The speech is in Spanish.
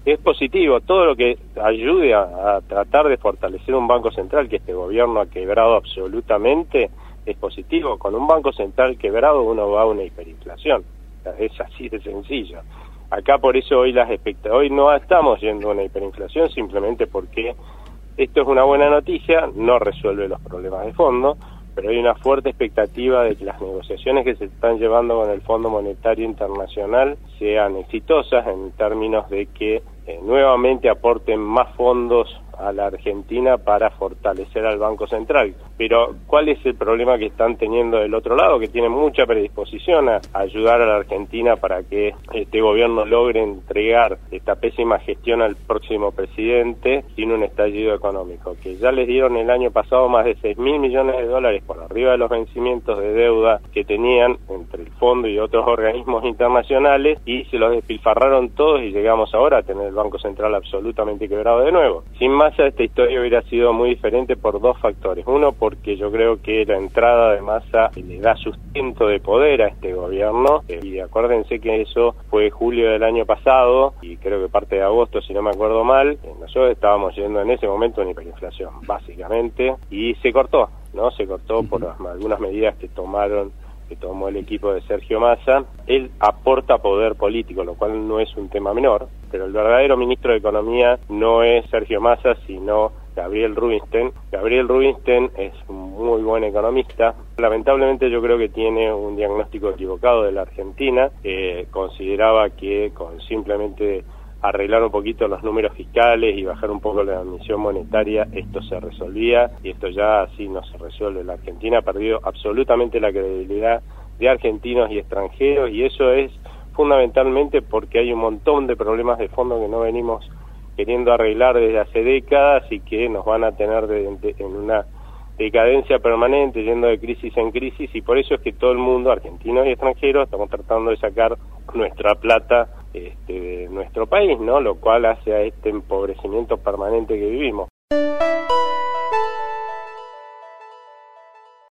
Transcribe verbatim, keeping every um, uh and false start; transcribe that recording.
es positivo. Todo lo que ayude a, a tratar de fortalecer un Banco Central que este gobierno ha quebrado absolutamente es positivo. Con un Banco Central quebrado uno va a una hiperinflación. Es así de sencillo. Acá por eso hoy las expectativas, hoy no estamos yendo a una hiperinflación simplemente porque esto es una buena noticia, no resuelve los problemas de fondo, pero hay una fuerte expectativa de que las negociaciones que se están llevando con el Fondo Monetario Internacional sean exitosas en términos de que eh, nuevamente aporten más fondos a la Argentina para fortalecer al Banco Central. Pero, ¿cuál es el problema que están teniendo del otro lado? Que tienen mucha predisposición a ayudar a la Argentina para que este gobierno logre entregar esta pésima gestión al próximo presidente sin un estallido económico, que ya les dieron el año pasado más de seis mil millones de dólares por arriba de los vencimientos de deuda que tenían entre el fondo y otros organismos internacionales, y se los despilfarraron todos y llegamos ahora a tener el Banco Central absolutamente quebrado de nuevo. Sin más, esta historia hubiera sido muy diferente por dos factores. Uno, porque yo creo que la entrada de Massa le da sustento de poder a este gobierno, y acuérdense que eso fue julio del año pasado, y creo que parte de agosto, si no me acuerdo mal. Nosotros estábamos yendo en ese momento a una hiperinflación, básicamente, y se cortó, ¿no? Se cortó por las, algunas medidas que tomaron que tomó el equipo de Sergio Massa. Él aporta poder político, lo cual no es un tema menor, pero el verdadero ministro de Economía no es Sergio Massa, sino Gabriel Rubinstein. Gabriel Rubinstein es un muy buen economista. Lamentablemente yo creo que tiene un diagnóstico equivocado de la Argentina. Eh, consideraba que con simplemente arreglar un poquito los números fiscales y bajar un poco la emisión monetaria, esto se resolvía, y esto ya así no se resuelve. La Argentina ha perdido absolutamente la credibilidad de argentinos y extranjeros, y eso es fundamentalmente porque hay un montón de problemas de fondo que no venimos queriendo arreglar desde hace décadas y que nos van a tener de, de, en una decadencia permanente, yendo de crisis en crisis, y por eso es que todo el mundo, argentinos y extranjeros, estamos tratando de sacar nuestra plata este, de nuestro país, ¿no? Lo cual hace a este empobrecimiento permanente que vivimos.